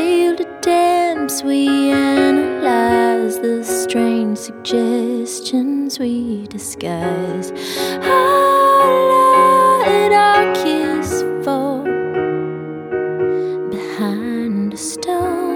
failed attempts, we analyze the strange suggestions we disguise. I let our kiss fall behind a stone.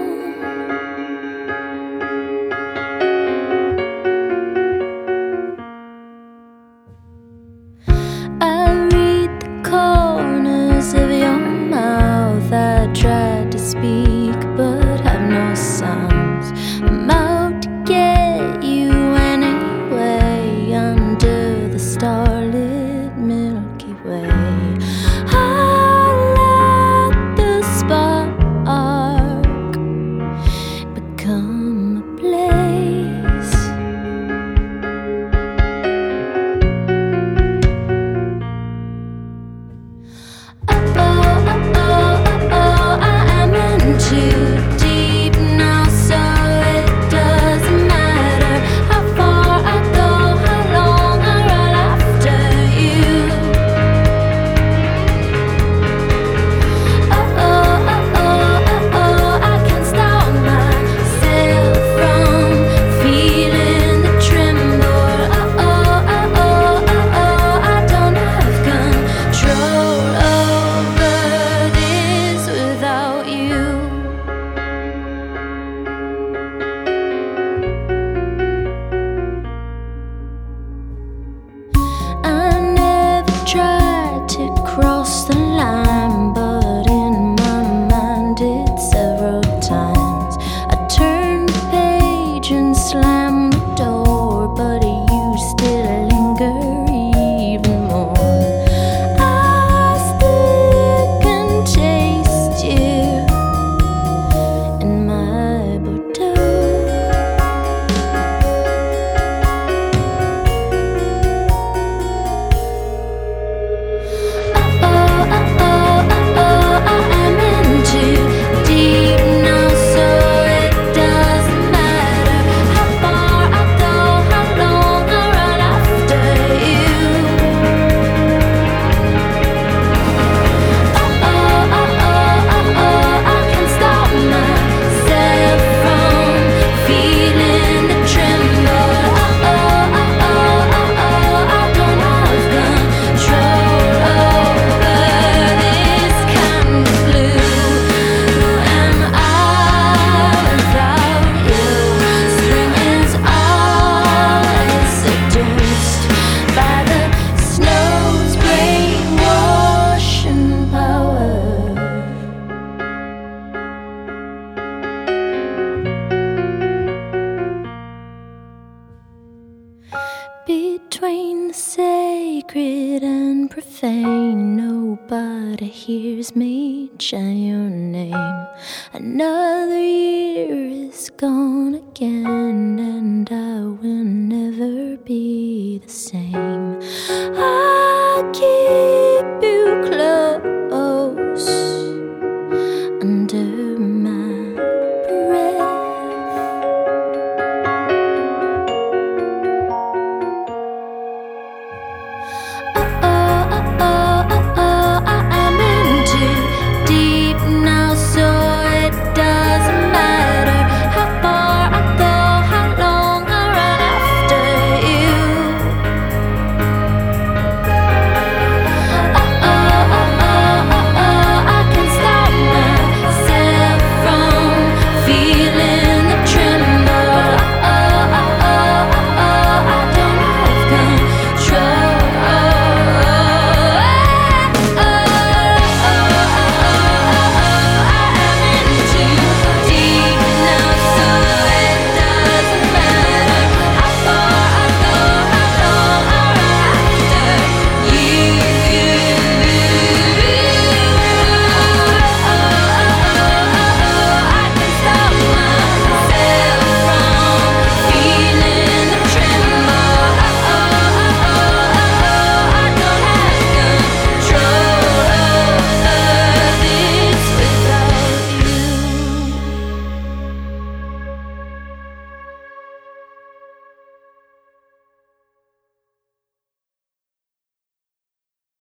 I read the corners of your mouth. I tried to speak but have no sounds. I'm out to get you anyway, under the starlit Milky Way. I let the spark become a blaze. Too deep now, so it doesn't matter how far I go, how long I run after you. I can't stop myself from feeling the tremble. I don't have control over this without you. Tried to cross the line, but in my mind did several times. I turned the page and slammed the door, but you still linger even more. I still can taste you in my Bordeaux. Between the sacred and profane, nobody hears me chant your name. Another year is gone again.